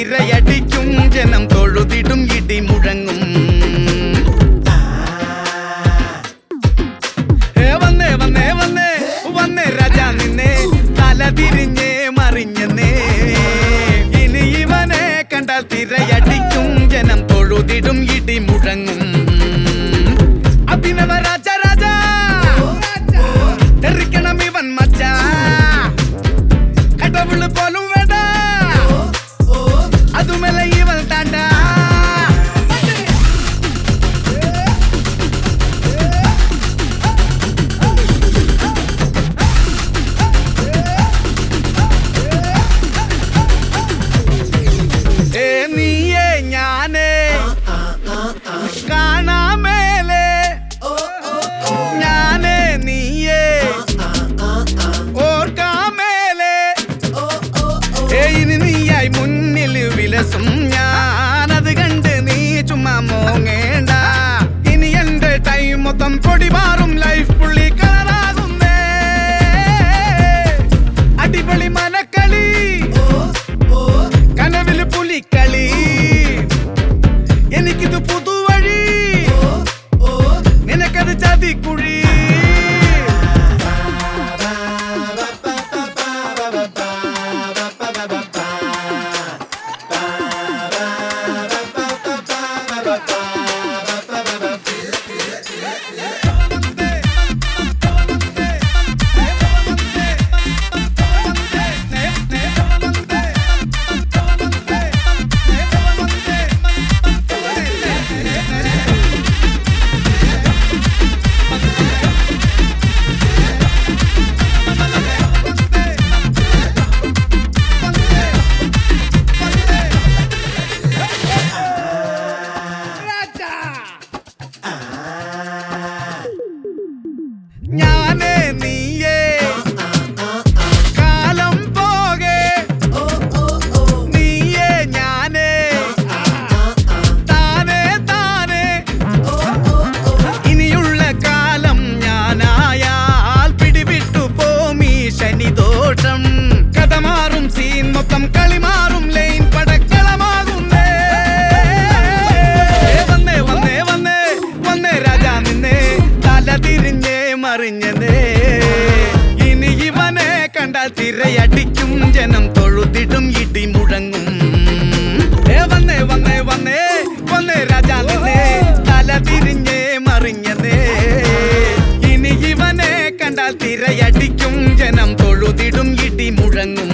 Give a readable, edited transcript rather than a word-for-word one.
തിരയടിക്കും ജനം തൊഴുതിടും ഇടി മുഴങ്ങും വന്നേ വന്നേ വന്നേ വന്നേ രാജാ നിന്നെ തല തിരിഞ്ഞേ മറിഞ്ഞെന്നേ ഇനി ഇവനെ കണ്ടാൽ തിരയടിക്കും ജനം തൊഴുതിടും ഇടി മുഴങ്ങും അഭിനവ രാജ രാജാ തെറിക്കണം ഇവൻ മച്ചാ കടവുള് പോലും വേണ്ട അതുമല്ല ഇവൻ താണ്ട നീയേ ഞാനേ കാണാമേലേ ഞാനേ നീയേ ഓർക്കാമേലേ ഇനി നീയായി മുന്നിൽ വിലസും ഞാനത് കണ്ട് നീ ചുമ്മാ മോങ്ങേണ്ട ഇനി എന്റെ ടൈം മൊത്തം പൊടി മാറും ലൈഫ് പുള്ളി കളറാകുന്നേ അടിപൊളി മനക്കളി കനവില് പുലിക്കളി എനിക്കിത് പുതുവഴി നിനക്കത് ചതിക്കുഴി ഞാനേ നീയേ കാലം പോകെ നീയേ ഞാനേ താനേ താനേ ഇനിയുള്ള കാലം ഞാനായാൽ പിടിവിട്ടു പോമീ ശനിദോഷം കഥ മാറും സീൻ മൊത്തം കളി മാറും ലൈൻ പടക്കളമാകുന്നേ വന്നേ വന്നേ വന്നേ വന്നേ രാജാ നിന്നെ തല തിരിഞ്ഞേ മറിഞ്ഞതേ ഇനി ഇവനെ കണ്ടാൽ തിരയടിക്കും ജനം തൊഴുതിടും ഇടി മുഴങ്ങും വന്നേ വന്നേ വന്നേ വന്നേ രാജാ നിന്നെ തല തിരിഞ്ഞേ മറിഞ്ഞതേ ഇനി ഇവനെ കണ്ടാൽ തിരയടിക്കും ജനം തൊഴുതിടും ഇടി മുഴങ്ങും